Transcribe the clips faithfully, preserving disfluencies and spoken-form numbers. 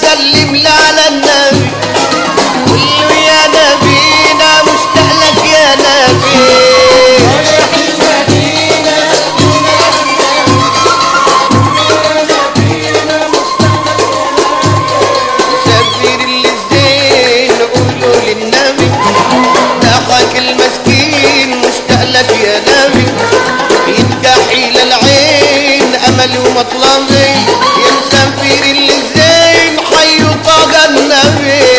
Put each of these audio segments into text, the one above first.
سلم لي على النبي قول له يا نبينا مشتاق لك يا نبي رايح المدينة سفير اللي الزين قوله للنبي ضحك المسكين مشتاق لك يا نبي يتكحيل العين املي ومطلبي يا مسافر اللي الزين حي طاقة النبي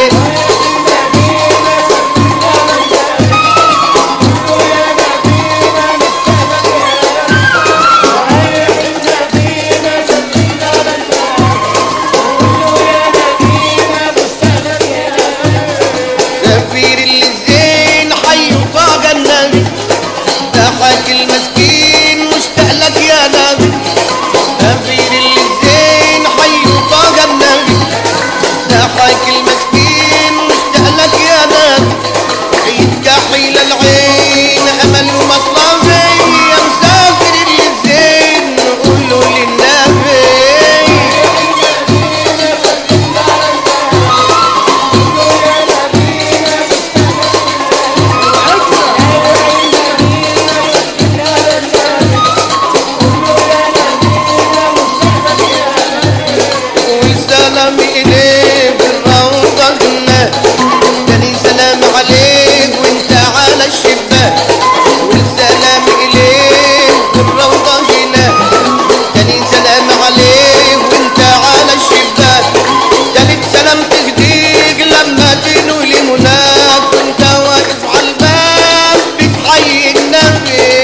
سفير اللي الزين حي طاقة النبي ضحك المسكين مشتاق لك يا نبي سفير اللي الزين حي طاقة النبي ضحك المسكين مشتاق لك يا نبي يتكحيل العين امل ومطلبي يا مسافر اللي الزين قوله للنبي والسلام إليك بالروضة هنا تاني سلام عليك وانت على الشباك والسلام إليك بالروضة هنا تاني سلام عليك وانت على الشباك تالت سلام تهديك لما تنولي مناك وانت واقف على الباب بتحيي النبي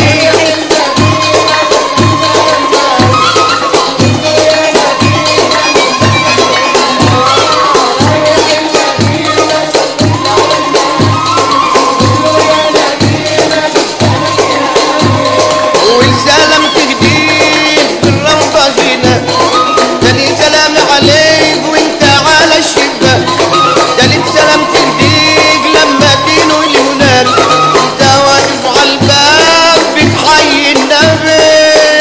والسلام تهديك بالروضة هنا تاني سلام عليك وانت على الشباك تالت سلام تهديك لما تنولي هناك انت واقف على الباب بتحيي النبي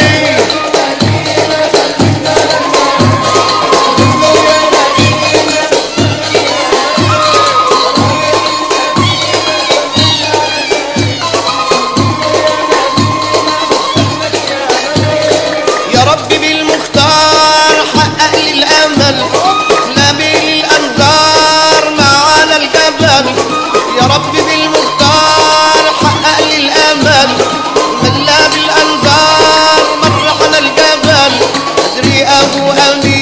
يا رب بالمختار حقق لي الامل نبيل الانظار معانا الجبل يا رب بالمختار حقق لي الامل ملا بالانظار مرحنا الجبل ادري ابو امين